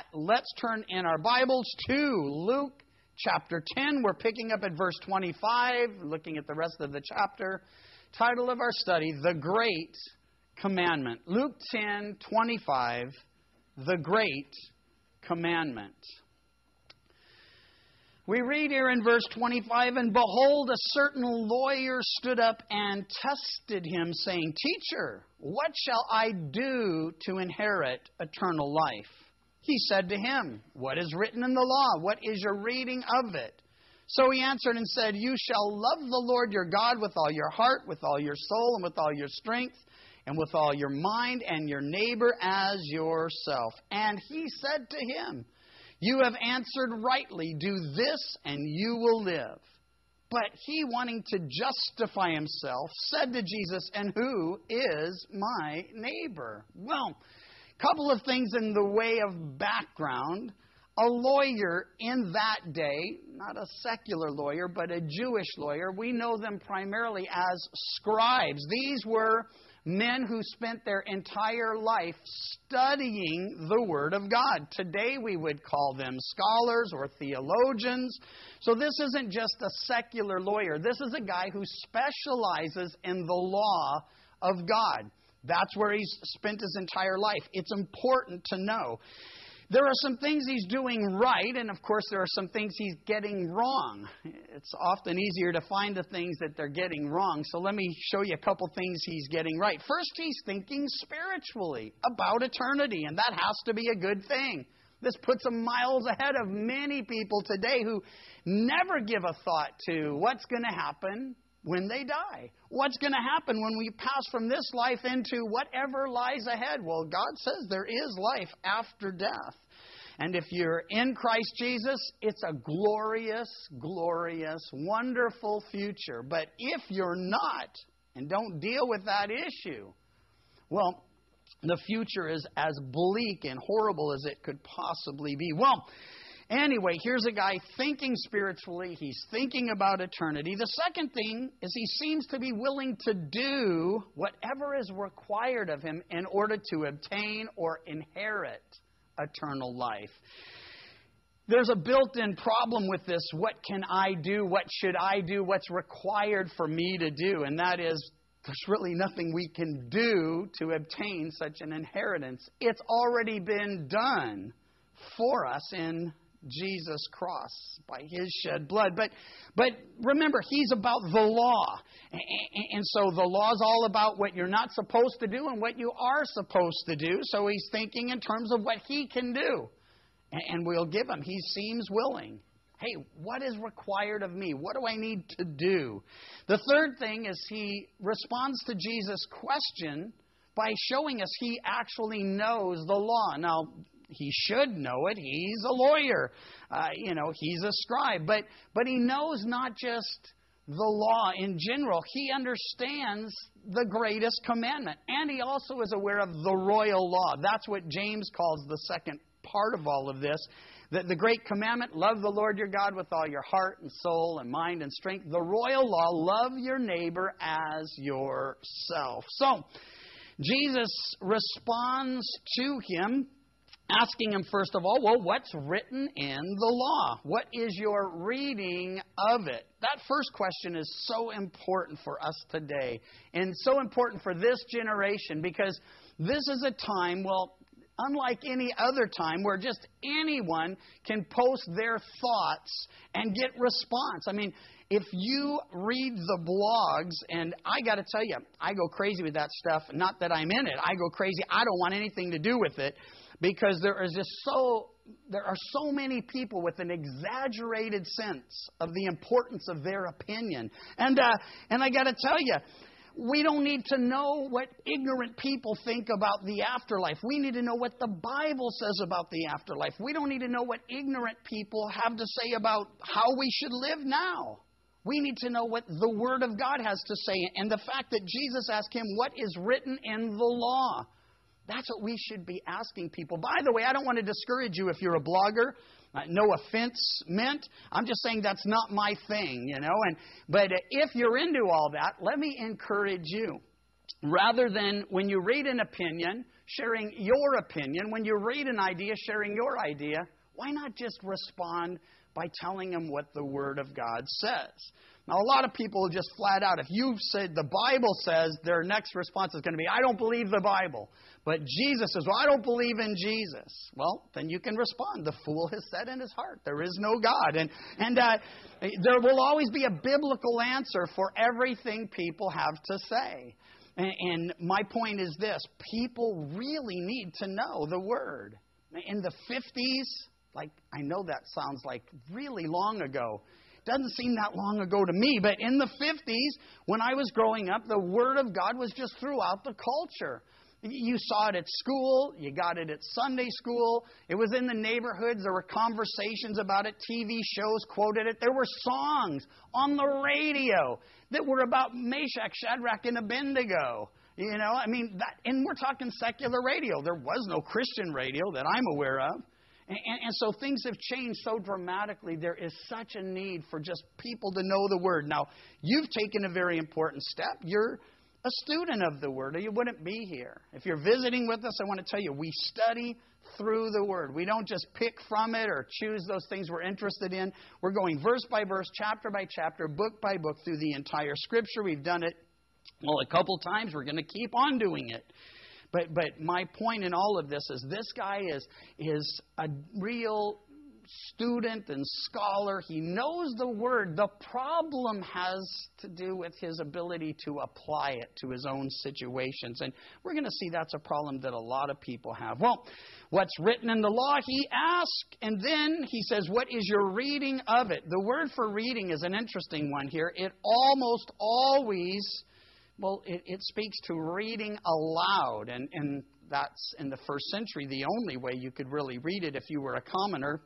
let's turn in our Bibles to Luke chapter 10. We're picking up at verse 25, looking at the rest of the chapter. Title of our study, The Great Commandment. Luke 10:25, The Great Commandment. We read here in verse 25, "And behold, a certain lawyer stood up and tested him, saying, Teacher, what shall I do to inherit eternal life? He said to him, What is written in the law? What is your reading of it? So he answered and said, You shall love the Lord your God with all your heart, with all your soul, and with all your strength, and with all your mind, and your neighbor as yourself. And he said to him, You have answered rightly. Do this, and you will live. But he, wanting to justify himself, said to Jesus, And who is my neighbor?" Well, a couple of things in the way of background. A lawyer in that day, not a secular lawyer, but a Jewish lawyer, we know them primarily as scribes. These were men who spent their entire life studying the Word of God. Today we would call them scholars or theologians. So this isn't just a secular lawyer. This is a guy who specializes in the law of God. That's where he's spent his entire life. It's important to know. There are some things he's doing right, and of course there are some things he's getting wrong. It's often easier to find the things that they're getting wrong. So let me show you a couple things he's getting right. First, he's thinking spiritually about eternity, and that has to be a good thing. This puts him miles ahead of many people today who never give a thought to what's going to happen when they die. What's going to happen when we pass from this life into whatever lies ahead? Well, God says there is life after death. And if you're in Christ Jesus, it's a glorious, glorious, wonderful future. But if you're not and don't deal with that issue, well, the future is as bleak and horrible as it could possibly be. Well, anyway, here's a guy thinking spiritually. He's thinking about eternity. The second thing is he seems to be willing to do whatever is required of him in order to obtain or inherit eternal life. There's a built-in problem with this. What can I do? What should I do? What's required for me to do? And that is, there's really nothing we can do to obtain such an inheritance. It's already been done for us in Jesus' cross by His shed blood. But remember, He's about the law. And so the law is all about what you're not supposed to do and what you are supposed to do. So He's thinking in terms of what He can do. And we'll give Him. He seems willing. Hey, what is required of me? What do I need to do? The third thing is He responds to Jesus' question by showing us He actually knows the law. Now, He should know it. He's a lawyer. He's a scribe. But he knows not just the law in general. He understands the greatest commandment. And he also is aware of the royal law. That's what James calls the second part of all of this. The great commandment, love the Lord your God with all your heart and soul and mind and strength. The royal law, love your neighbor as yourself. So, Jesus responds to him, asking him, first of all, well, what's written in the law? What is your reading of it? That first question is so important for us today and so important for this generation because this is a time, well, unlike any other time where just anyone can post their thoughts and get response. I mean, if you read the blogs, and I got to tell you, I go crazy with that stuff. Not that I'm in it. I go crazy. I don't want anything to do with it because there are so many people with an exaggerated sense of the importance of their opinion. And I got to tell you, we don't need to know what ignorant people think about the afterlife. We need to know what the Bible says about the afterlife. We don't need to know what ignorant people have to say about how we should live now. We need to know what the Word of God has to say. And the fact that Jesus asked him, what is written in the law? That's what we should be asking people. By the way, I don't want to discourage you if you're a blogger. No offense meant. I'm just saying that's not my thing, But if you're into all that, let me encourage you. Rather than when you read an opinion, sharing your opinion, when you read an idea, sharing your idea, why not just respond by telling them what the Word of God says? Now, a lot of people just flat out, if you said the Bible says, their next response is going to be, I don't believe the Bible. But Jesus says, well, I don't believe in Jesus. Well, then you can respond. The fool has said in his heart, there is no God. And there will always be a biblical answer for everything people have to say. And my point is this, people really need to know the Word. In the 50s, I know that sounds like really long ago. Doesn't seem that long ago to me, but in the 50s, when I was growing up, the Word of God was just throughout the culture. You saw it at school, you got it at Sunday school, it was in the neighborhoods, there were conversations about it, TV shows quoted it, there were songs on the radio that were about Meshach, Shadrach, and Abednego. You know, and we're talking secular radio. There was no Christian radio that I'm aware of. And so things have changed so dramatically. There is such a need for just people to know the Word. Now, you've taken a very important step. You're a student of the Word, or you wouldn't be here. If you're visiting with us, I want to tell you, we study through the Word. We don't just pick from it or choose those things we're interested in. We're going verse by verse, chapter by chapter, book by book through the entire Scripture. We've done it, a couple times. We're going to keep on doing it. But my point in all of this is this guy is a real student and scholar. He knows the Word. The problem has to do with his ability to apply it to his own situations. And we're going to see that's a problem that a lot of people have. Well, what's written in the law, he asked, and then he says, what is your reading of it? The word for reading is an interesting one here. It almost always... it speaks to reading aloud, and that's in the first century the only way you could really read it if you were a commoner.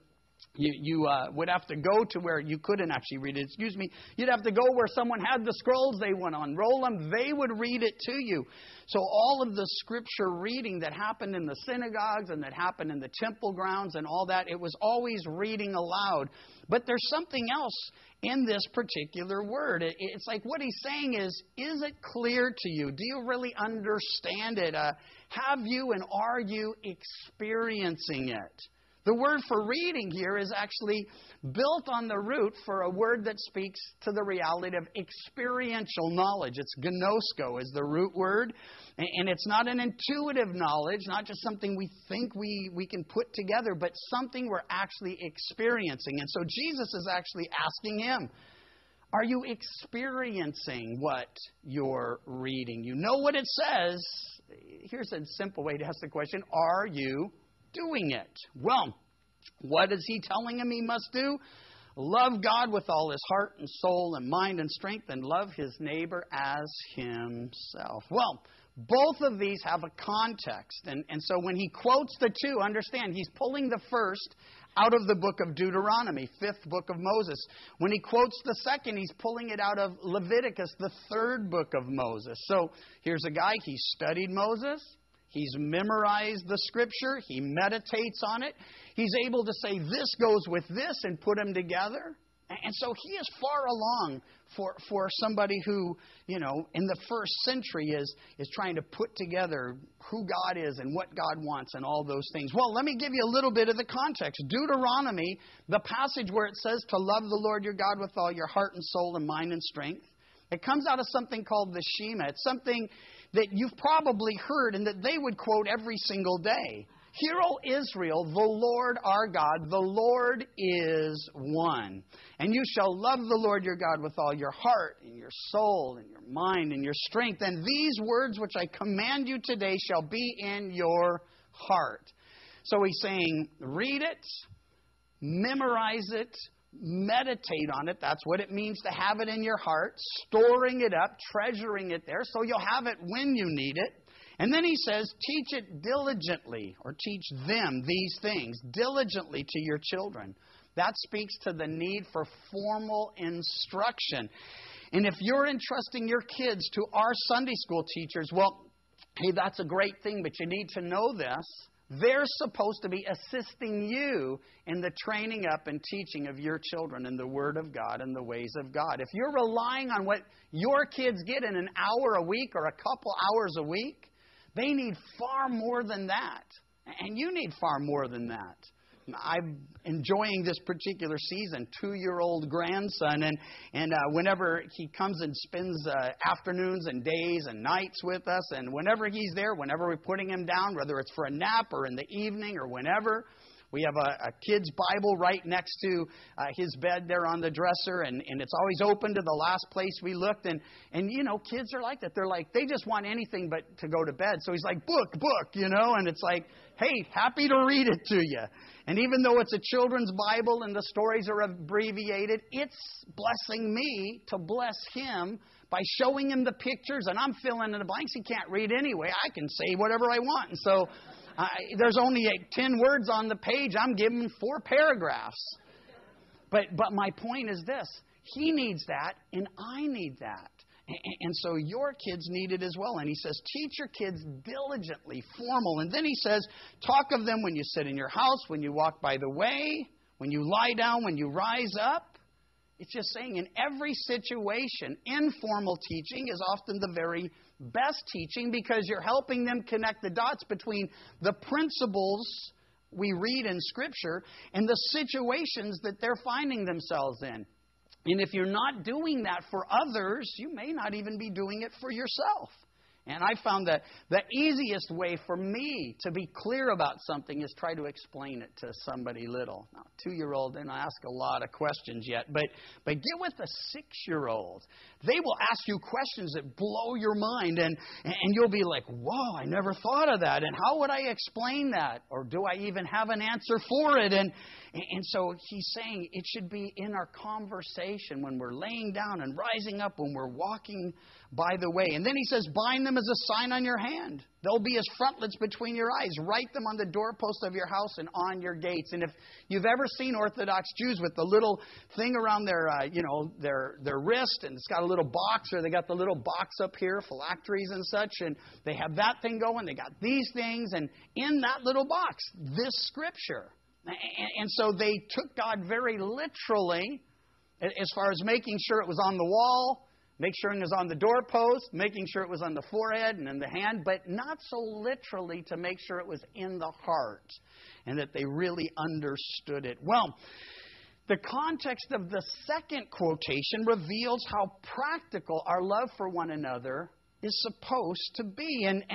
You would have to go to where you couldn't actually read it. You'd have to go where someone had the scrolls, they would unroll them, they would read it to you. So all of the Scripture reading that happened in the synagogues and that happened in the temple grounds and all that, it was always reading aloud. But there's something else in this particular word. It's like what he's saying is it clear to you? Do you really understand it? Have you and are you experiencing it? The word for reading here is actually built on the root for a word that speaks to the reality of experiential knowledge. It's gnosko is the root word. And it's not an intuitive knowledge, not just something we think we can put together, but something we're actually experiencing. And so Jesus is actually asking him, are you experiencing what you're reading? You know what it says. Here's a simple way to ask the question, are you doing it? Well, what is he telling him he must do? Love God with all his heart and soul and mind and strength, and love his neighbor as himself. Well, both of these have a context. And so when he quotes the two, understand, he's pulling the first out of the book of Deuteronomy, 5th book of Moses. When he quotes the second, he's pulling it out of Leviticus, the 3rd book of Moses. So here's a guy, he studied Moses. He's memorized the Scripture. He meditates on it. He's able to say this goes with this and put them together. And so he is far along for somebody who, in the first century is trying to put together who God is and what God wants and all those things. Well, let me give you a little bit of the context. Deuteronomy, the passage where it says to love the Lord your God with all your heart and soul and mind and strength, it comes out of something called the Shema. It's something that you've probably heard and that they would quote every single day. Hear, O Israel, the Lord our God, the Lord is one. And you shall love the Lord your God with all your heart and your soul and your mind and your strength. And these words which I command you today shall be in your heart. So he's saying, read it, memorize it, meditate on it. That's what it means to have it in your heart, storing it up, treasuring it there so you'll have it when you need it. And then he says, teach it diligently, or teach them these things diligently to your children. That speaks to the need for formal instruction. And if you're entrusting your kids to our Sunday school teachers, well, hey, that's a great thing, but you need to know this. They're supposed to be assisting you in the training up and teaching of your children in the Word of God and the ways of God. If you're relying on what your kids get in an hour a week or a couple hours a week, they need far more than that. And you need far more than that. I'm enjoying this particular season, 2-year-old grandson, and whenever he comes and spends afternoons and days and nights with us, and whenever he's there, whenever we're putting him down, whether it's for a nap or in the evening or whenever, we have a kid's Bible right next to his bed there on the dresser, and it's always open to the last place we looked. And you know, kids are like that. They're like, they just want anything but to go to bed. So he's like, book, you know, and it's like, hey, happy to read it to you. And even though it's a children's Bible and the stories are abbreviated, it's blessing me to bless him by showing him the pictures, and I'm filling in the blanks. He can't read anyway. I can say whatever I want. And so there's only 10 words on the page. I'm giving him 4 paragraphs. But my point is this. He needs that, and I need that. And so your kids need it as well. And he says, teach your kids diligently, formal. And then he says, talk of them when you sit in your house, when you walk by the way, when you lie down, when you rise up. It's just saying in every situation, informal teaching is often the very best teaching because you're helping them connect the dots between the principles we read in Scripture and the situations that they're finding themselves in. And if you're not doing that for others, you may not even be doing it for yourself. And I found that the easiest way for me to be clear about something is try to explain it to somebody little. Now, 2-year-old didn't ask a lot of questions yet, but get with a 6-year-old. They will ask you questions that blow your mind, and you'll be like, whoa, I never thought of that. And how would I explain that? Or do I even have an answer for it? And so he's saying it should be in our conversation when we're laying down and rising up, when we're walking by the way. And then he says, bind them as a sign on your hand. They'll be as frontlets between your eyes. Write them on the doorpost of your house and on your gates. And if you've ever seen Orthodox Jews with the little thing around their wrist, and it's got a little box, or they got the little box up here, phylacteries and such, and they have that thing going. They got these things, and in that little box, this Scripture. And so they took God very literally as far as making sure it was on the wall, make sure it was on the doorpost, making sure it was on the forehead and in the hand, but not so literally to make sure it was in the heart and that they really understood it. Well, the context of the second quotation reveals how practical our love for one another is supposed to be. And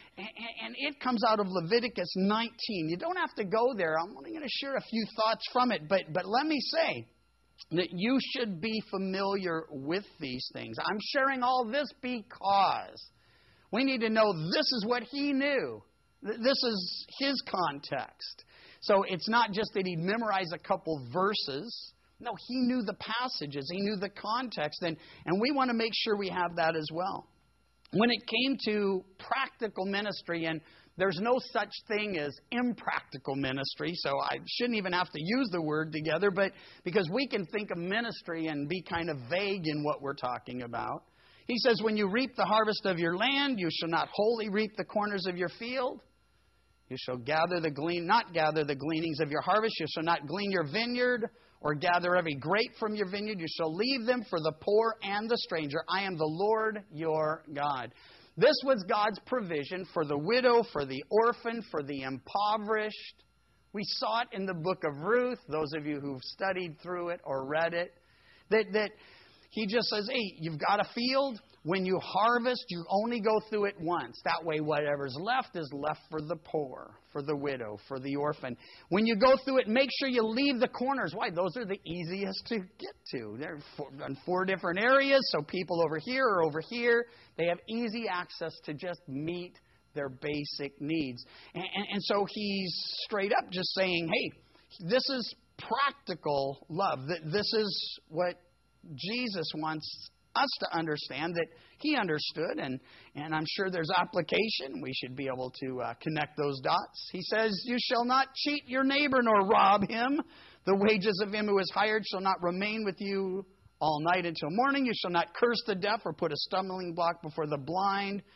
it comes out of Leviticus 19. You don't have to go there. I'm only going to share a few thoughts from it, but let me say that you should be familiar with these things. I'm sharing all this because we need to know this is what he knew. This is his context. So it's not just that he memorized a couple verses. No, he knew the passages. He knew the context. And we want to make sure we have that as well. When it came to practical ministry, and there's no such thing as impractical ministry, so I shouldn't even have to use the word together, but because we can think of ministry and be kind of vague in what we're talking about. He says, when you reap the harvest of your land, you shall not wholly reap the corners of your field. You shall not gather the gleanings of your harvest. You shall not glean your vineyard or gather every grape from your vineyard. You shall leave them for the poor and the stranger. I am the Lord your God. This was God's provision for the widow, for the orphan, for the impoverished. We saw it in the book of Ruth, those of you who've studied through it or read it, that he just says, hey, you've got a field. When you harvest, you only go through it once. That way, whatever's left is left for the poor, for the widow, for the orphan. When you go through it, make sure you leave the corners. Why? Those are the easiest to get to. They're in 4 different areas, so people over here or over here, they have easy access to just meet their basic needs. And so he's straight up just saying, hey, this is practical love. This is what Jesus wants us to understand, that he understood, and I'm sure there's application. We should be able to connect those dots. He says, you shall not cheat your neighbor nor rob him. The wages of him who is hired shall not remain with you all night until morning. You shall not curse the deaf or put a stumbling block before the blind.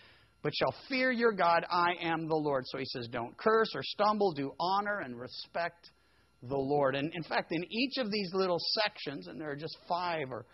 but shall fear your God. I am the Lord. So he says, don't curse or stumble. Do honor and respect the Lord. And in fact, in each of these little sections, and there are just 4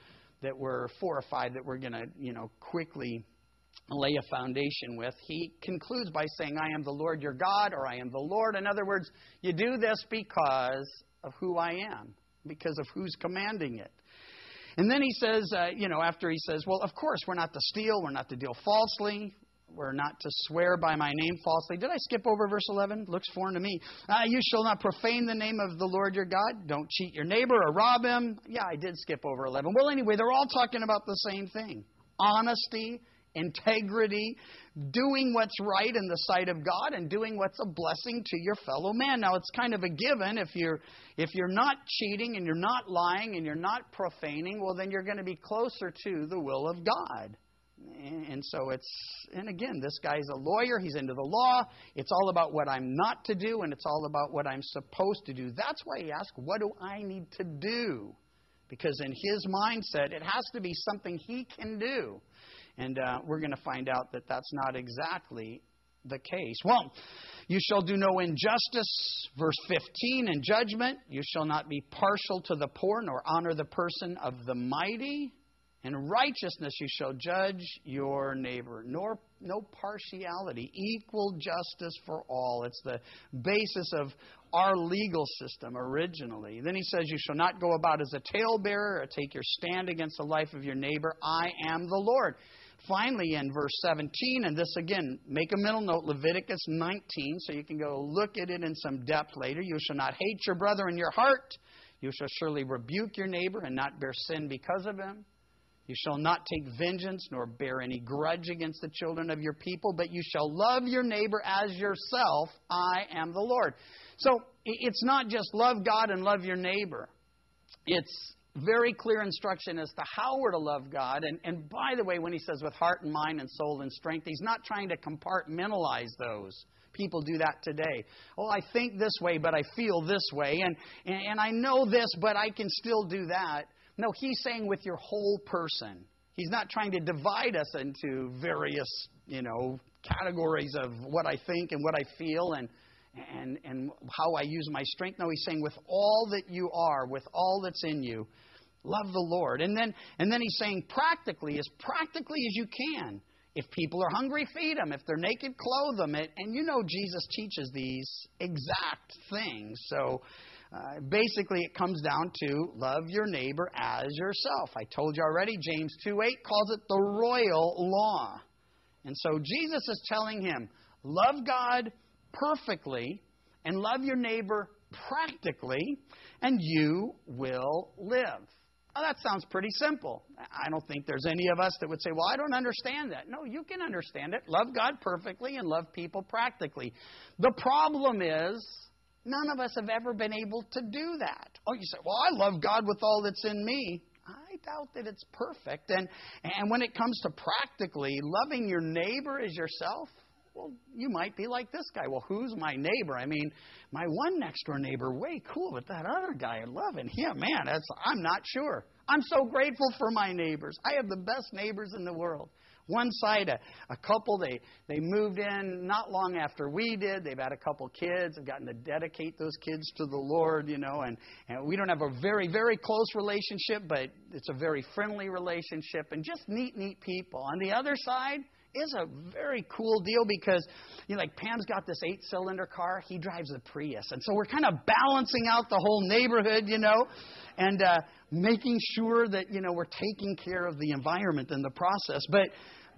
or 5 that we're going to, quickly lay a foundation with, he concludes by saying, I am the Lord your God, or I am the Lord. In other words, you do this because of who I am, because of who's commanding it. And then he says, after he says, well, of course, we're not to steal, we're not to deal falsely, we're not to swear by my name falsely. Did I skip over verse 11? Looks foreign to me. You shall not profane the name of the Lord your God. Don't cheat your neighbor or rob him. Yeah, I did skip over 11. Well, anyway, they're all talking about the same thing. Honesty, integrity, doing what's right in the sight of God, and doing what's a blessing to your fellow man. Now, it's kind of a given. If you're not cheating and you're not lying and you're not profaning, well, then you're going to be closer to the will of God. And so and again, this guy's a lawyer. He's into the law. It's all about what I'm not to do, and it's all about what I'm supposed to do. That's why he asked, what do I need to do? Because in his mindset, it has to be something he can do. And we're going to find out that that's not exactly the case. Well, you shall do no injustice. Verse 15, in judgment, you shall not be partial to the poor, nor honor the person of the mighty. In righteousness you shall judge your neighbor. No partiality. Equal justice for all. It's the basis of our legal system originally. Then he says, you shall not go about as a talebearer or take your stand against the life of your neighbor. I am the Lord. Finally, in verse 17, and this again, make a mental note, Leviticus 19, so you can go look at it in some depth later. You shall not hate your brother in your heart. You shall surely rebuke your neighbor and not bear sin because of him. You shall not take vengeance nor bear any grudge against the children of your people, but you shall love your neighbor as yourself. I am the Lord. So it's not just love God and love your neighbor. It's very clear instruction as to how we're to love God. And by the way, when he says with heart and mind and soul and strength, he's not trying to compartmentalize those. People do that today. Oh, I think this way, but I feel this way. And I know this, but I can still do that. No, he's saying with your whole person. He's not trying to divide us into various, categories of what I think and what I feel and how I use my strength. No, he's saying with all that you are, with all that's in you, love the Lord. And then he's saying practically, as you can. If people are hungry, feed them. If they're naked, clothe them. And Jesus teaches these exact things. So basically it comes down to love your neighbor as yourself. I told you already, James 2:8 calls it the royal law. And so Jesus is telling him, love God perfectly and love your neighbor practically, and you will live. Now, that sounds pretty simple. I don't think there's any of us that would say, well, I don't understand that. No, you can understand it. Love God perfectly and love people practically. The problem is, none of us have ever been able to do that. Oh, you say, well, I love God with all that's in me. I doubt that it's perfect. And when it comes to practically loving your neighbor as yourself, well, you might be like this guy. Well, who's my neighbor? I mean, my one next door neighbor, way cool, but that other guy, loving him, man, I'm not sure. I'm so grateful for my neighbors. I have the best neighbors in the world. One side, a couple, they moved in not long after we did. They've had a couple kids. They've gotten to dedicate those kids to the Lord, and we don't have a very, very close relationship, but it's a very friendly relationship and just neat people. On the other side is a very cool deal because, like Pam's got this 8-cylinder car. He drives a Prius. And so we're kind of balancing out the whole neighborhood, and making sure that, we're taking care of the environment in the process. But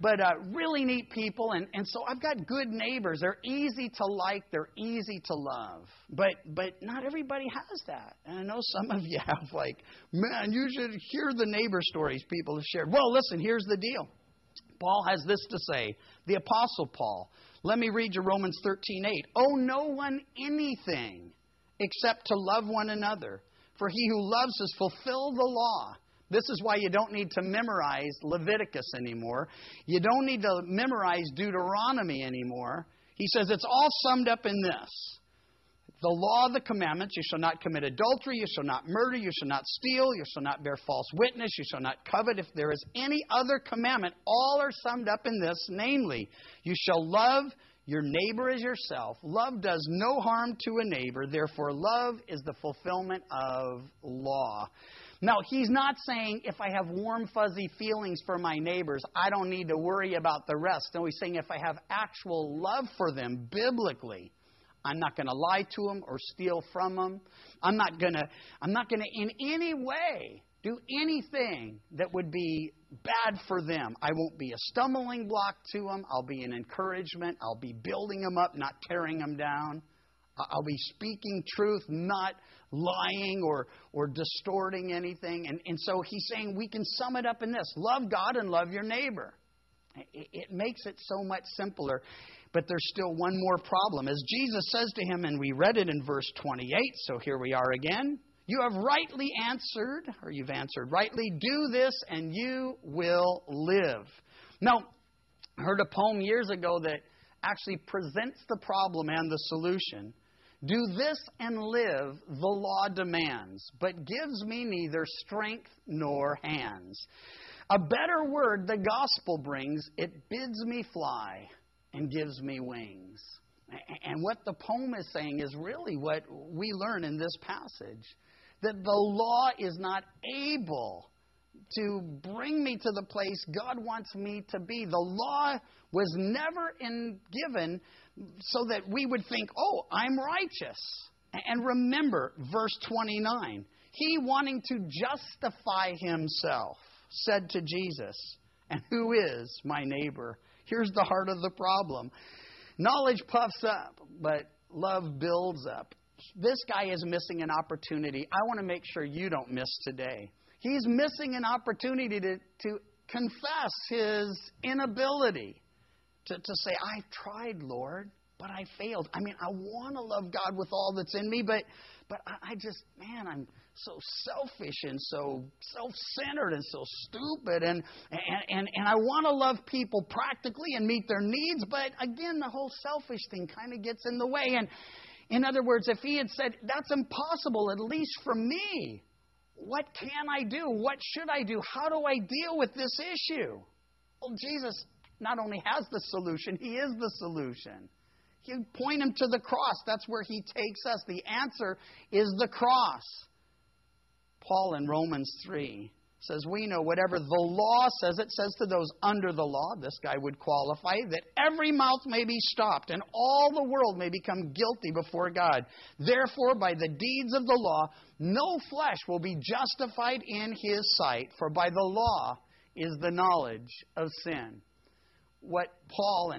really neat people. And so I've got good neighbors. They're easy to like. They're easy to love. But not everybody has that. And I know some of you have man, you should hear the neighbor stories people have shared. Well, listen, here's the deal. Paul has this to say, the Apostle Paul. Let me read you Romans 13:8. Owe no one anything except to love one another. For he who loves has fulfilled the law. This is why you don't need to memorize Leviticus anymore. You don't need to memorize Deuteronomy anymore. He says it's all summed up in this. The law of the commandments, you shall not commit adultery, you shall not murder, you shall not steal, you shall not bear false witness, you shall not covet. If there is any other commandment, all are summed up in this, namely, you shall love your neighbor as yourself. Love does no harm to a neighbor, therefore love is the fulfillment of law. Now, he's not saying if I have warm, fuzzy feelings for my neighbors, I don't need to worry about the rest. No, he's saying if I have actual love for them biblically, I'm not going to lie to them or steal from them. I'm not going to in any way do anything that would be bad for them. I won't be a stumbling block to them. I'll be an encouragement. I'll be building them up, not tearing them down. I'll be speaking truth, not lying or distorting anything. And so he's saying we can sum it up in this. Love God and love your neighbor. It makes it so much simpler. But there's still one more problem. As Jesus says to him, and we read it in verse 28, so here we are again. You have rightly answered, or you've answered rightly, do this and you will live. Now, I heard a poem years ago that actually presents the problem and the solution. Do this and live, the law demands, but gives me neither strength nor hands. A better word the gospel brings, it bids me fly and gives me wings. And what the poem is saying is really what we learn in this passage. That the law is not able to bring me to the place God wants me to be. The law was never given so that we would think, oh, I'm righteous. And remember, verse 29, he wanting to justify himself said to Jesus, and who is my neighbor? Here's the heart of the problem. Knowledge puffs up, but love builds up. This guy is missing an opportunity I want to make sure you don't miss today. He's missing an opportunity to confess his inability to say, I've tried, Lord, but I failed. I mean, I want to love God with all that's in me, but I just, man, I'm so selfish and so self-centered and so stupid. And I want to love people practically and meet their needs, but again, the whole selfish thing kind of gets in the way. And in other words, if he had said, that's impossible, at least for me, what can I do? What should I do? How do I deal with this issue? Well, Jesus not only has the solution, he is the solution. You point him to the cross. That's where he takes us. The answer is the cross. Paul in Romans 3 says, we know whatever the law says, it says to those under the law, this guy would qualify, that every mouth may be stopped and all the world may become guilty before God. Therefore, by the deeds of the law, no flesh will be justified in his sight, for by the law is the knowledge of sin. What Paul's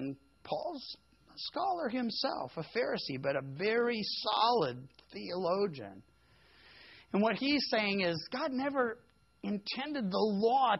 a scholar himself, a Pharisee, but a very solid theologian. And what he's saying is God never intended the law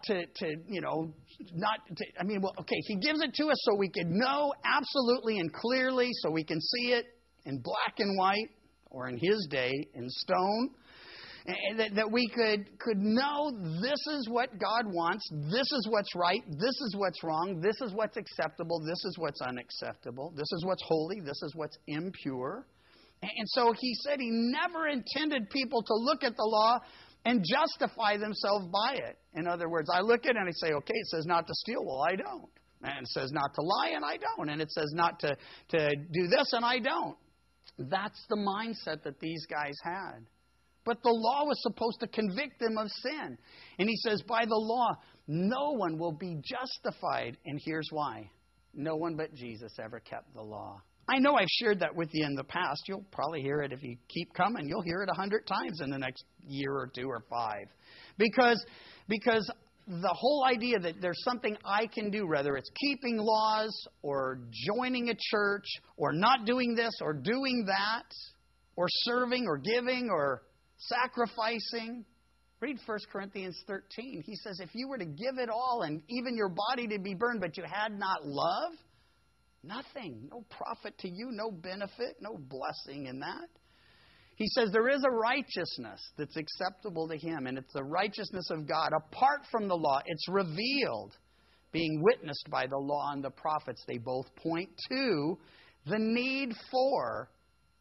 he gives it to us so we could know absolutely and clearly, so we can see it in black and white, or in his day, in stone, and that we could know this is what God wants, this is what's right, this is what's wrong, this is what's acceptable, this is what's unacceptable, this is what's holy, this is what's impure. And so he said he never intended people to look at the law and justify themselves by it. In other words, I look at it and I say, okay, it says not to steal. Well, I don't. And it says not to lie, and I don't. And it says not to do this, and I don't. That's the mindset that these guys had. But the law was supposed to convict them of sin. And he says, by the law, no one will be justified. And here's why. No one but Jesus ever kept the law. I know I've shared that with you in the past. You'll probably hear it if you keep coming. You'll hear it 100 times in the next year or 2 or 5. Because the whole idea that there's something I can do, whether it's keeping laws or joining a church or not doing this or doing that or serving or giving or sacrificing. Read 1 Corinthians 13. He says if you were to give it all and even your body to be burned, but you had not love, nothing, no profit to you, no benefit, no blessing in that. He says there is a righteousness that's acceptable to him, and it's the righteousness of God. Apart from the law, it's revealed, being witnessed by the law and the prophets. They both point to the need for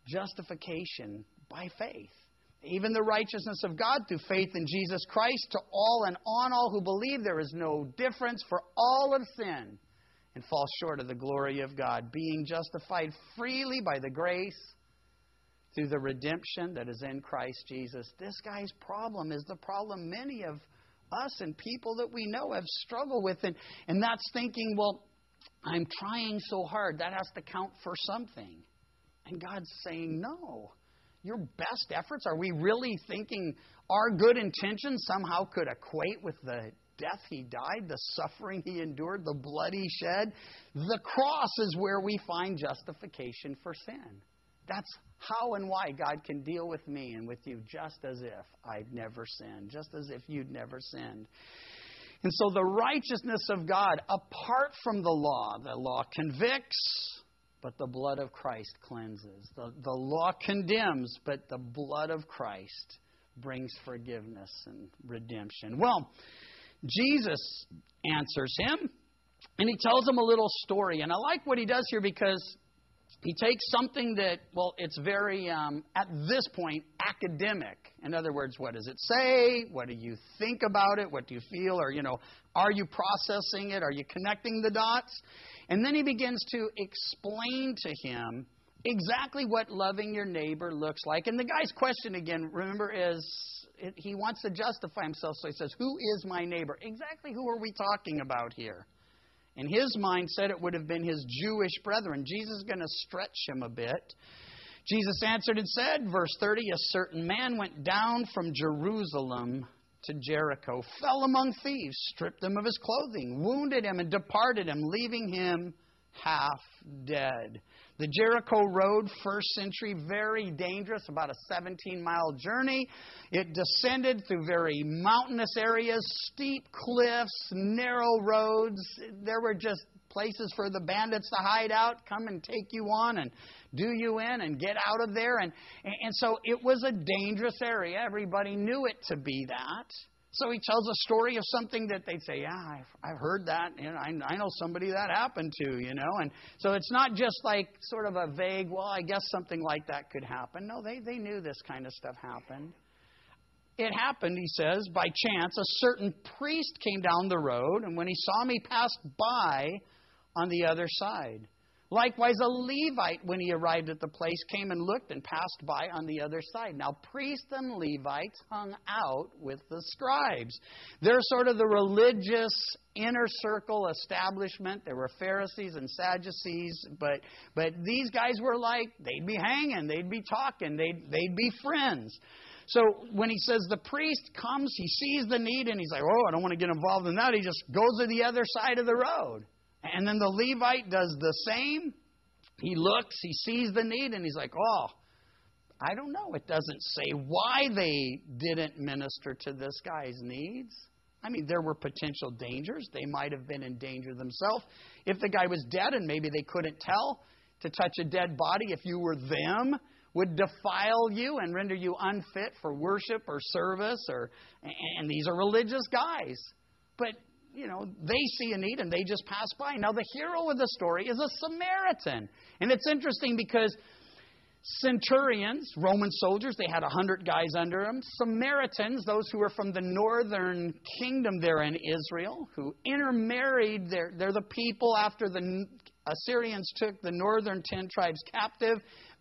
justification by faith. Even the righteousness of God through faith in Jesus Christ to all and on all who believe. There is no difference, for all have sinned and fall short of the glory of God, being justified freely by the grace through the redemption that is in Christ Jesus. This guy's problem is the problem many of us and people that we know have struggled with. And that's thinking, well, I'm trying so hard. That has to count for something. And God's saying, no. Your best efforts? Are we really thinking our good intentions somehow could equate with the death He died, the suffering He endured, the blood He shed? The cross is where we find justification for sin. That's how and why God can deal with me and with you just as if I'd never sinned, just as if you'd never sinned. And so the righteousness of God, apart from the law convicts, but the blood of Christ cleanses. The law condemns, but the blood of Christ brings forgiveness and redemption. Well, Jesus answers him, and He tells him a little story. And I like what He does here because He takes something that, well, it's very, at this point, academic. In other words, what does it say? What do you think about it? What do you feel? Or, are you processing it? Are you connecting the dots? And then He begins to explain to him exactly what loving your neighbor looks like. And the guy's question, again, remember, he wants to justify himself. So he says, who is my neighbor? Exactly who are we talking about here? In his mind, said it would have been his Jewish brethren. Jesus is going to stretch him a bit. Jesus answered and said, verse 30, a certain man went down from Jerusalem to Jericho, fell among thieves, stripped him of his clothing, wounded him, and departed him, leaving him half dead. The Jericho Road, first century, very dangerous, about a 17-mile journey. It descended through very mountainous areas, steep cliffs, narrow roads. There were just places for the bandits to hide out, come and take you on and do you in and get out of there. And so it was a dangerous area. Everybody knew it to be that. So He tells a story of something that they'd say, yeah, I've heard that. I know somebody that happened to, And so it's not just like sort of a vague, well, I guess something like that could happen. No, they knew this kind of stuff happened. It happened, he says, by chance, a certain priest came down the road, and when he saw me, passed by on the other side. Likewise, a Levite, when he arrived at the place, came and looked and passed by on the other side. Now, priests and Levites hung out with the scribes. They're sort of the religious inner circle establishment. There were Pharisees and Sadducees, but these guys were like, they'd be hanging, they'd be talking, they'd be friends. So when he says the priest comes, he sees the need, and he's like, oh, I don't want to get involved in that. He just goes to the other side of the road. And then the Levite does the same. He looks, he sees the need, and he's like, oh, I don't know. It doesn't say why they didn't minister to this guy's needs. I mean, there were potential dangers. They might have been in danger themselves. If the guy was dead and maybe they couldn't tell, to touch a dead body, if you were them, would defile you and render you unfit for worship or service. And these are religious guys. But they see a need and they just pass by. Now, the hero of the story is a Samaritan. And it's interesting because centurions, Roman soldiers, they had 100 guys under them. Samaritans, those who were from the northern kingdom there in Israel, who intermarried, they're the people after the Assyrians took the northern 10 tribes captive.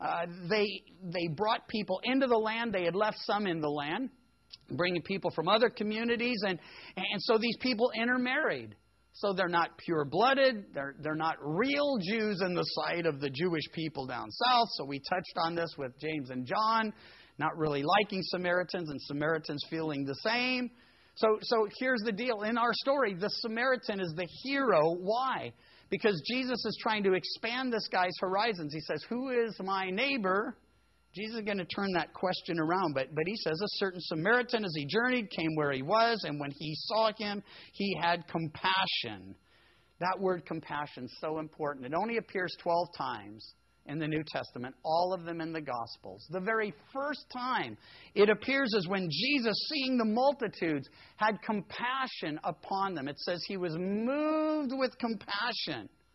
They brought people into the land. They had left some in the land, bringing people from other communities, and so these people intermarried. So they're not pure-blooded. They're not real Jews in the sight of the Jewish people down south. So we touched on this with James and John, not really liking Samaritans, and Samaritans feeling the same. So here's the deal. In our story, the Samaritan is the hero. Why? Because Jesus is trying to expand this guy's horizons. He says, who is my neighbor? Jesus is going to turn that question around, but he says, a certain Samaritan, as he journeyed, came where he was, and when he saw him, he had compassion. That word compassion is so important. It only appears 12 times in the New Testament, all of them in the Gospels. The very first time it appears is when Jesus, seeing the multitudes, had compassion upon them. It says he was moved with compassion.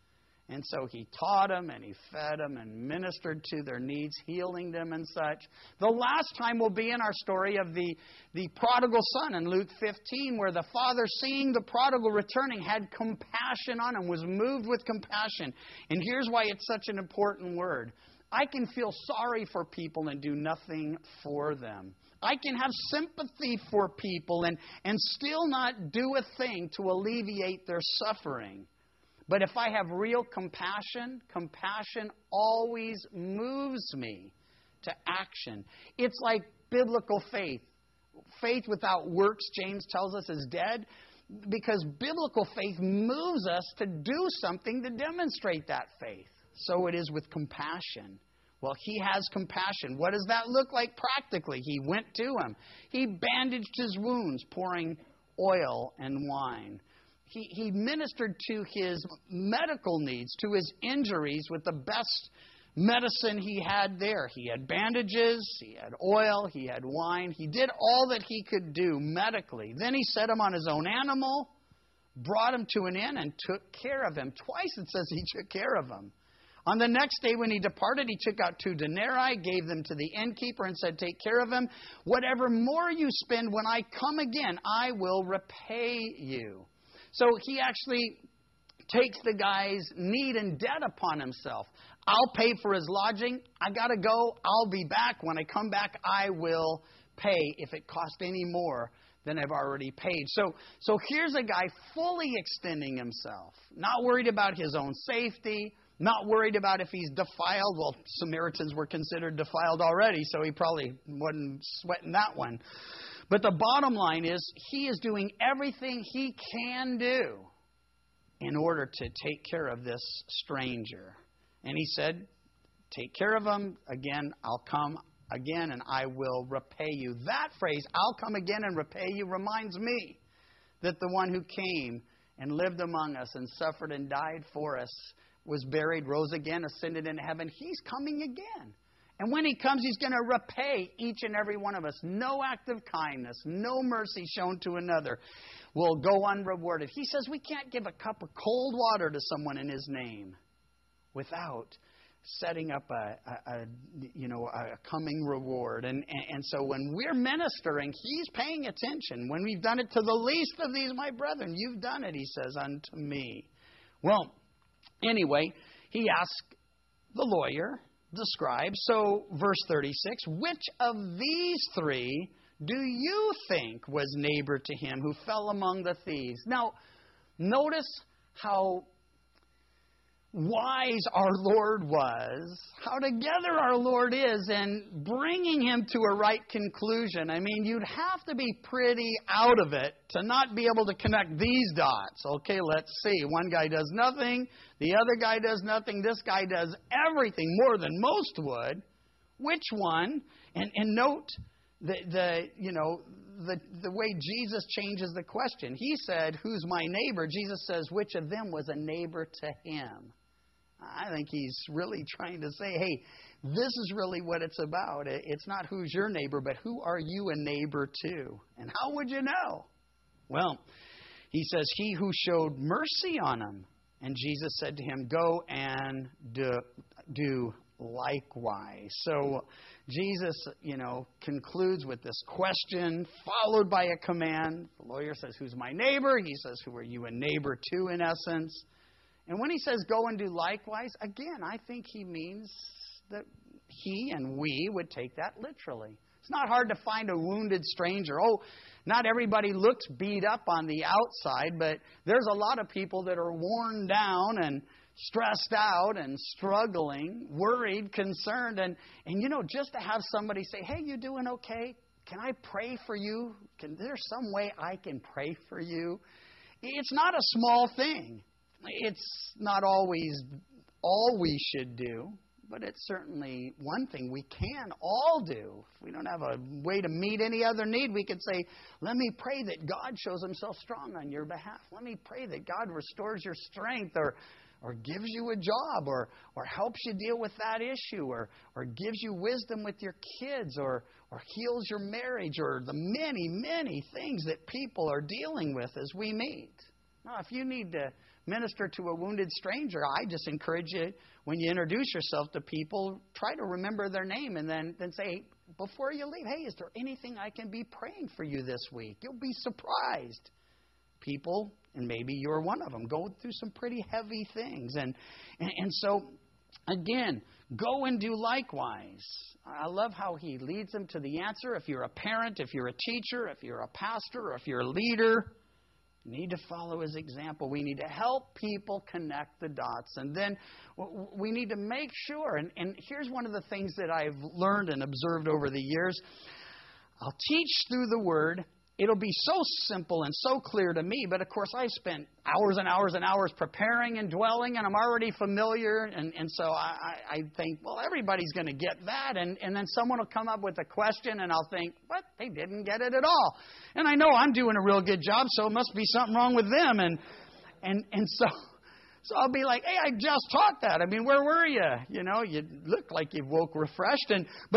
And so he taught them and he fed them and ministered to their needs, healing them and such. The last time will be in our story of the prodigal son in Luke 15, where the father, seeing the prodigal returning, had compassion on him, was moved with compassion. And here's why it's such an important word. I can feel sorry for people and do nothing for them. I can have sympathy for people and still not do a thing to alleviate their suffering. But if I have real compassion, compassion always moves me to action. It's like biblical faith. Faith without works, James tells us, is dead. Because biblical faith moves us to do something to demonstrate that faith. So it is with compassion. Well, he has compassion. What does that look like practically? He went to him. He bandaged his wounds, pouring oil and wine. He ministered to his medical needs, to his injuries with the best medicine he had there. He had bandages, he had oil, he had wine. He did all that he could do medically. Then he set him on his own animal, brought him to an inn, and took care of him. Twice it says he took care of him. On the next day when he departed, he took out 2 denarii, gave them to the innkeeper, and said, "Take care of him. Whatever more you spend when I come again, I will repay you." So he actually takes the guy's need and debt upon himself. I'll pay for his lodging. I got to go. I'll be back. When I come back, I will pay if it costs any more than I've already paid. So here's a guy fully extending himself, not worried about his own safety, not worried about if he's defiled. Well, Samaritans were considered defiled already, so he probably wasn't sweating that one. But the bottom line is, he is doing everything he can do in order to take care of this stranger. And he said, "Take care of him. Again, I'll come again and I will repay you." That phrase, "I'll come again and repay you," reminds me that the one who came and lived among us and suffered and died for us, was buried, rose again, ascended into heaven. He's coming again. And when he comes, he's going to repay each and every one of us. No act of kindness, no mercy shown to another will go unrewarded. He says we can't give a cup of cold water to someone in his name without setting up a coming reward. And so when we're ministering, he's paying attention. When we've done it to the least of these, my brethren, you've done it, he says, unto me. Well, anyway, he asked the lawyer, the scribe. So, verse 36, which of these 3 do you think was neighbor to him who fell among the thieves? Now, notice how wise our Lord was, how together our Lord is in bringing him to a right conclusion. I mean, you'd have to be pretty out of it to not be able to connect these dots. Okay, let's see. One guy does nothing, the other guy does nothing, this guy does everything more than most would. Which one? And note the way Jesus changes the question. He said, "Who's my neighbor?" Jesus says, "Which of them was a neighbor to him?" I think he's really trying to say, hey, this is really what it's about. It's not who's your neighbor, but who are you a neighbor to? And how would you know? Well, he says, he who showed mercy on him. And Jesus said to him, go and do likewise. So Jesus, concludes with this question, followed by a command. The lawyer says, who's my neighbor? He says, who are you a neighbor to, in essence? And when he says go and do likewise, again, I think he means that he and we would take that literally. It's not hard to find a wounded stranger. Oh, not everybody looks beat up on the outside, but there's a lot of people that are worn down and stressed out and struggling, worried, concerned. And just to have somebody say, hey, you doing okay? Can I pray for you? There's some way I can pray for you? It's not a small thing. It's not always all we should do, but it's certainly one thing we can all do. If we don't have a way to meet any other need, we could say, let me pray that God shows himself strong on your behalf. Let me pray that God restores your strength or gives you a job or helps you deal with that issue or gives you wisdom with your kids or heals your marriage or the many, many things that people are dealing with as we meet. Now, if you need to minister to a wounded stranger, I just encourage you, when you introduce yourself to people, try to remember their name and then say, before you leave, hey, is there anything I can be praying for you this week? You'll be surprised. People, and maybe you're one of them, go through some pretty heavy things. And so, again, go and do likewise. I love how he leads them to the answer. If you're a parent, if you're a teacher, if you're a pastor, or if you're a leader, you need to follow his example. We need to help people connect the dots. And then we need to make sure, and here's one of the things that I've learned and observed over the years. I'll teach through the Word. It'll be so simple and so clear to me, but of course I spent hours and hours and hours preparing and dwelling, and I'm already familiar, and so I think, well, everybody's going to get that, and then someone will come up with a question, and I'll think, what? They didn't get it at all. And I know I'm doing a real good job, so it must be something wrong with them, and so I'll be like, hey, I just taught that. I mean, where were you? You know, you look like you woke refreshed,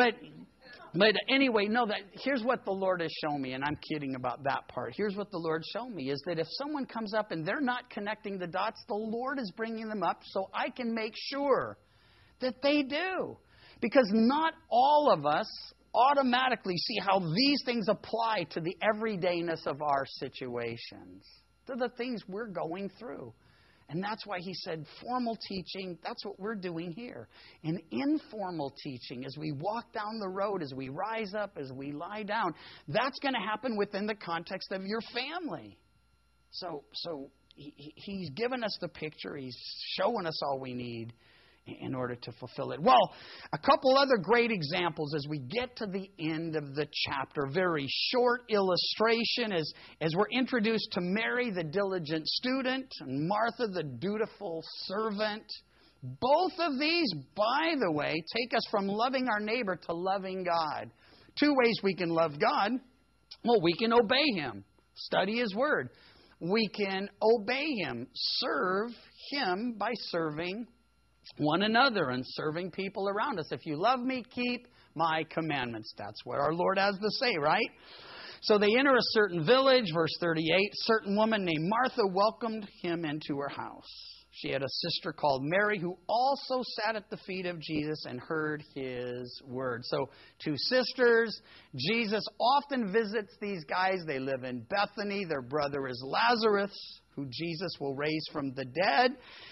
But anyway, no, here's what the Lord has shown me, and I'm kidding about that part. Here's what the Lord showed me, is that if someone comes up and they're not connecting the dots, the Lord is bringing them up so I can make sure that they do. Because not all of us automatically see how these things apply to the everydayness of our situations, to the things we're going through. And that's why he said formal teaching, that's what we're doing here. And informal teaching, as we walk down the road, as we rise up, as we lie down, that's going to happen within the context of your family. So he's given us the picture. He's showing us all we need in order to fulfill it. Well, a couple other great examples as we get to the end of the chapter. Very short illustration as we're introduced to Mary, the diligent student, and Martha, the dutiful servant. Both of these, by the way, take us from loving our neighbor to loving God. Two ways we can love God. Well, we can obey Him, study His Word. We can obey Him, serve Him by serving one another and serving people around us. If you love me, keep my commandments. That's what our Lord has to say, right? So they enter a certain village, verse 38. A certain woman named Martha welcomed him into her house. She had a sister called Mary who also sat at the feet of Jesus and heard his word. So two sisters. Jesus often visits these guys. They live in Bethany. Their brother is Lazarus, who Jesus will raise from the dead.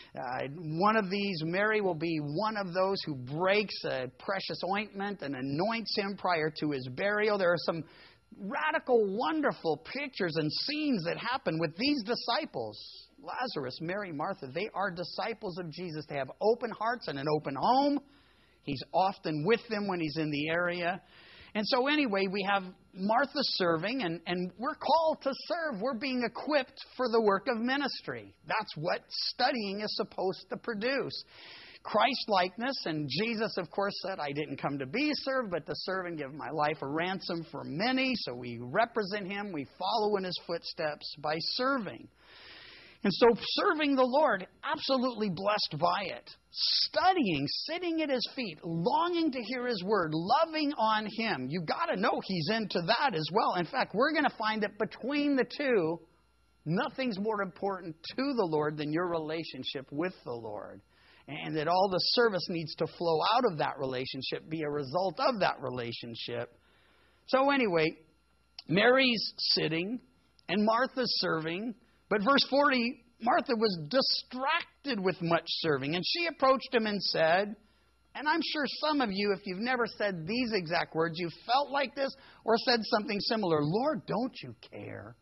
One of these, Mary, will be one of those who breaks a precious ointment and anoints him prior to his burial. There are some radical, wonderful pictures and scenes that happen with these disciples. Lazarus, Mary, Martha, they are disciples of Jesus. They have open hearts and an open home. He's often with them when he's in the area. And so anyway, we have Martha serving, and we're called to serve. We're being equipped for the work of ministry. That's what studying is supposed to produce. Christ-likeness, and Jesus, of course, said, I didn't come to be served, but to serve and give my life a ransom for many. So we represent Him. We follow in His footsteps by serving. And so serving the Lord, absolutely blessed by it. Studying, sitting at His feet, longing to hear His word, loving on Him. You've got to know He's into that as well. In fact, we're going to find that between the two, nothing's more important to the Lord than your relationship with the Lord. And that all the service needs to flow out of that relationship, be a result of that relationship. So anyway, Mary's sitting and Martha's serving. But verse 40, Martha was distracted with much serving. And she approached him and said, and I'm sure some of you, if you've never said these exact words, you've felt like this or said something similar. Lord, don't you care?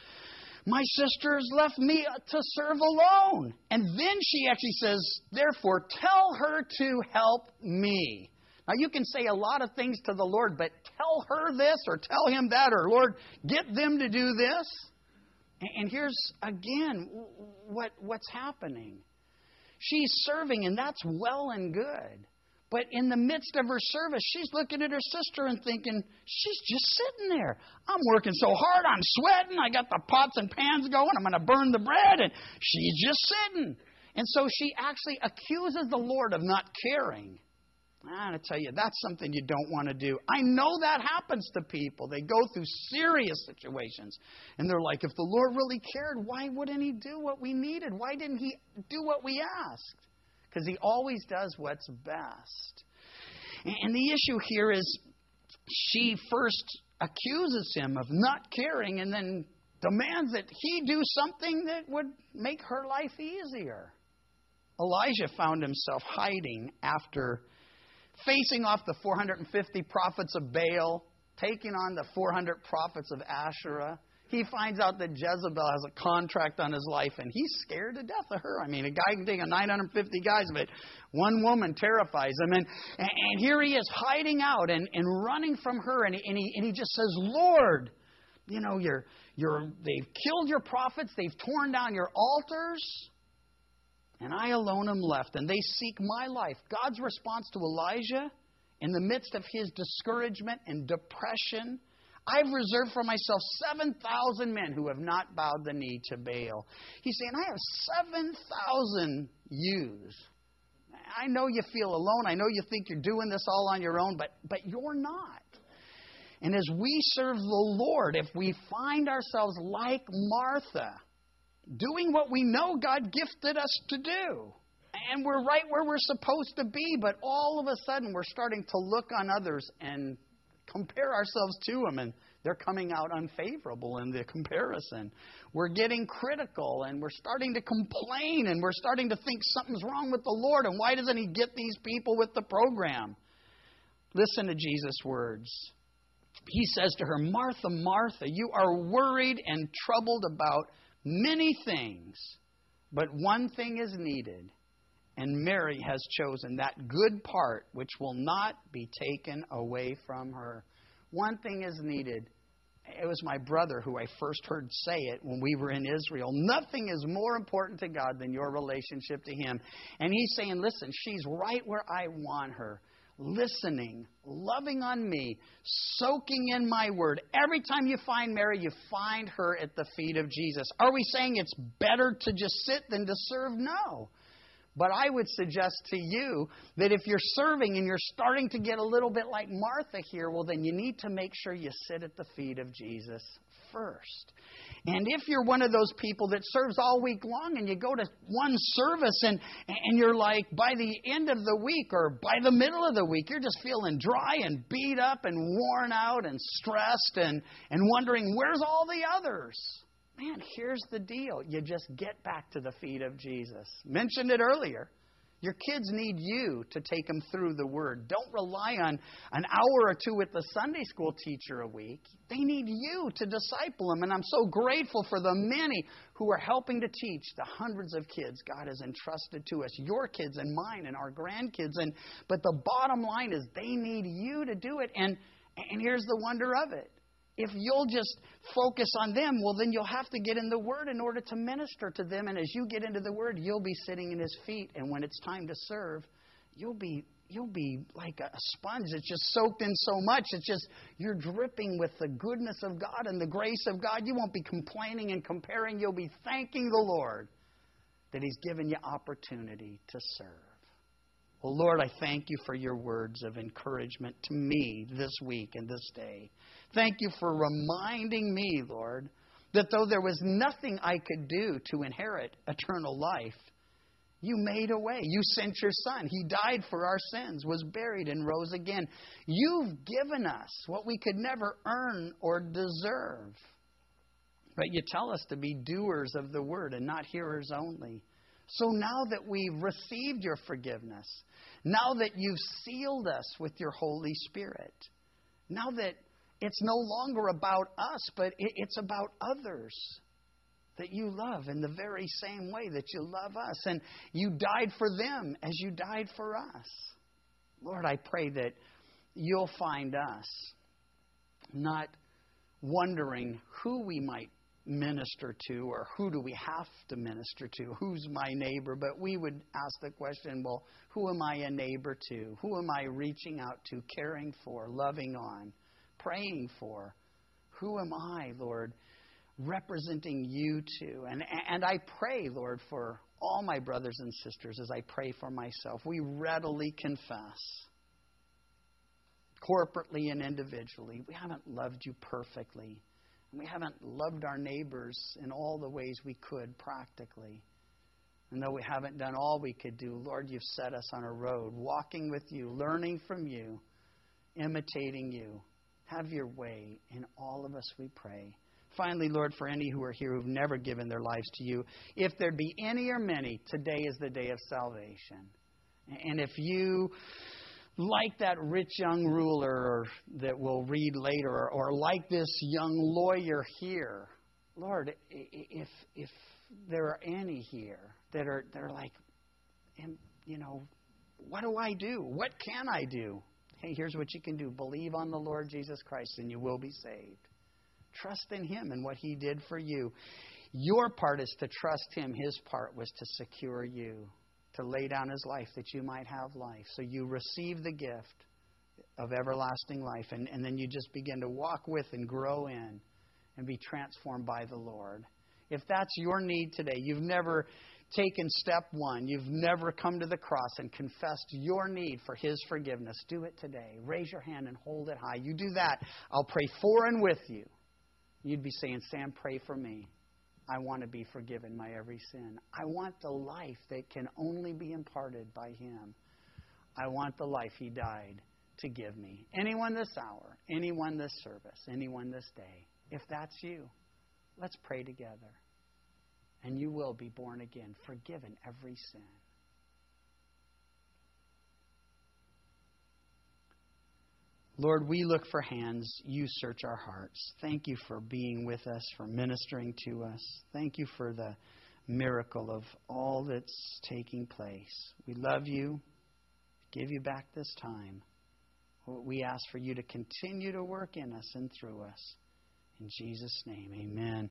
My sister has left me to serve alone. And then she actually says, therefore, tell her to help me. Now, you can say a lot of things to the Lord, but tell her this or tell Him that, or Lord, get them to do this. And here's, again, what's happening. She's serving, and that's well and good. But in the midst of her service, she's looking at her sister and thinking, she's just sitting there. I'm working so hard, I'm sweating, I got the pots and pans going, I'm going to burn the bread, and she's just sitting. And so she actually accuses the Lord of not caring. I'm going to tell you, that's something you don't want to do. I know that happens to people. They go through serious situations. And they're like, if the Lord really cared, why wouldn't He do what we needed? Why didn't He do what we asked? Because He always does what's best. And the issue here is she first accuses Him of not caring and then demands that He do something that would make her life easier. Elijah found himself hiding after facing off the 450 prophets of Baal, taking on the 400 prophets of Asherah. He finds out that Jezebel has a contract on his life, and he's scared to death of her. I mean, a guy can take on 950 guys, but one woman terrifies him. And here he is hiding out and running from her, and he just says, Lord, you know, they've killed your prophets, they've torn down your altars, and I alone am left, and they seek my life. God's response to Elijah, in the midst of his discouragement and depression, I've reserved for myself 7,000 men who have not bowed the knee to Baal. He's saying, I have 7,000 youths. I know you feel alone. I know you think you're doing this all on your own, but you're not. And as we serve the Lord, if we find ourselves like Martha, doing what we know God gifted us to do, and we're right where we're supposed to be, but all of a sudden we're starting to look on others and compare ourselves to them, and they're coming out unfavorable in the comparison. We're getting critical, and we're starting to complain, and we're starting to think something's wrong with the Lord, and why doesn't He get these people with the program? Listen to Jesus' words. He says to her, Martha, Martha, you are worried and troubled about many things, but one thing is needed. And Mary has chosen that good part which will not be taken away from her. One thing is needed. It was my brother who I first heard say it when we were in Israel. Nothing is more important to God than your relationship to Him. And He's saying, listen, she's right where I want her. Listening, loving on me, soaking in my word. Every time you find Mary, you find her at the feet of Jesus. Are we saying it's better to just sit than to serve? No. But I would suggest to you that if you're serving and you're starting to get a little bit like Martha here, well, then you need to make sure you sit at the feet of Jesus first. And if you're one of those people that serves all week long and you go to one service and you're like, by the end of the week or by the middle of the week, you're just feeling dry and beat up and worn out and stressed and wondering, where's all the others? Man, here's the deal. You just get back to the feet of Jesus. Mentioned it earlier. Your kids need you to take them through the Word. Don't rely on an hour or two with the Sunday school teacher a week. They need you to disciple them. And I'm so grateful for the many who are helping to teach the hundreds of kids God has entrusted to us. Your kids and mine and our grandkids. But the bottom line is they need you to do it. And here's the wonder of it. If you'll just focus on them, well, then you'll have to get in the Word in order to minister to them. And as you get into the Word, you'll be sitting in His feet. And when it's time to serve, you'll be like a sponge that's just soaked in so much. It's just you're dripping with the goodness of God and the grace of God. You won't be complaining and comparing. You'll be thanking the Lord that He's given you opportunity to serve. Well, Lord, I thank you for your words of encouragement to me this week and this day. Thank you for reminding me, Lord, that though there was nothing I could do to inherit eternal life, you made a way. You sent your Son. He died for our sins, was buried, and rose again. You've given us what we could never earn or deserve. But you tell us to be doers of the word and not hearers only. So now that we've received your forgiveness, now that you've sealed us with your Holy Spirit, now that it's no longer about us, but it's about others that you love in the very same way that you love us. And you died for them as you died for us. Lord, I pray that you'll find us not wondering who we might minister to or who do we have to minister to, who's my neighbor, but we would ask the question, well, who am I a neighbor to? Who am I reaching out to, caring for, loving on, praying for? Who am I, Lord, representing you to? And I pray, Lord, for all my brothers and sisters as I pray for myself. We readily confess corporately and individually. We haven't loved you perfectly. And we haven't loved our neighbors in all the ways we could practically. And though we haven't done all we could do, Lord, you've set us on a road, walking with you, learning from you, imitating you. Have your way in all of us, we pray. Finally, Lord, for any who are here who've never given their lives to you, if there be any or many, today is the day of salvation. And if you, like that rich young ruler that we'll read later, or like this young lawyer here, Lord, if there are any here that are like, what do I do? What can I do? Hey, here's what you can do. Believe on the Lord Jesus Christ and you will be saved. Trust in Him and what He did for you. Your part is to trust Him. His part was to secure you, to lay down His life that you might have life. So you receive the gift of everlasting life, and then you just begin to walk with and grow in and be transformed by the Lord. If that's your need today, you've never taken step one, you've never come to the cross and confessed your need for His forgiveness, do it today. Raise your hand and hold it high. You do that, I'll pray for and with you. You'd be saying, Sam, pray for me. I want to be forgiven my every sin. I want the life that can only be imparted by Him. I want the life He died to give me. Anyone this hour, anyone this service, anyone this day, if that's you, let's pray together. And you will be born again, forgiven every sin. Lord, we look for hands. You search our hearts. Thank you for being with us, for ministering to us. Thank you for the miracle of all that's taking place. We love you. Give you back this time. We ask for you to continue to work in us and through us. In Jesus' name, amen.